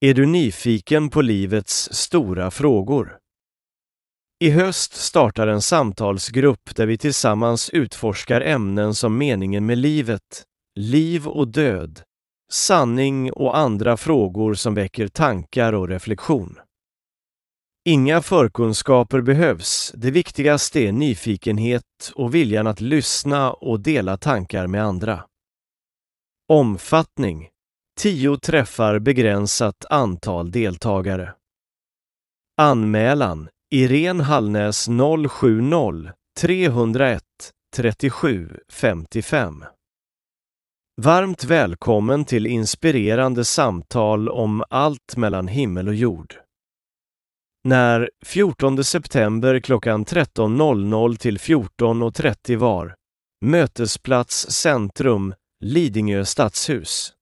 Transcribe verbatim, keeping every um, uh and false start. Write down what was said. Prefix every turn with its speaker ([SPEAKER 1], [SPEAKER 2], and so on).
[SPEAKER 1] Är du nyfiken på livets stora frågor? I höst startar en samtalsgrupp där vi tillsammans utforskar ämnen som meningen med livet, liv och död, sanning och andra frågor som väcker tankar och reflektion. Inga förkunskaper behövs, det viktigaste är nyfikenhet och viljan att lyssna och dela tankar med andra. Omfattning: tio träffar, begränsat antal deltagare. Anmälan: Irene Hallnäs noll sju noll tre noll ett trettiosju femtiofem. Varmt välkommen till inspirerande samtal om allt mellan himmel och jord. När fjortonde september klockan tretton noll noll till fjorton trettio var. Mötesplats Centrum, Lidingö stadshus.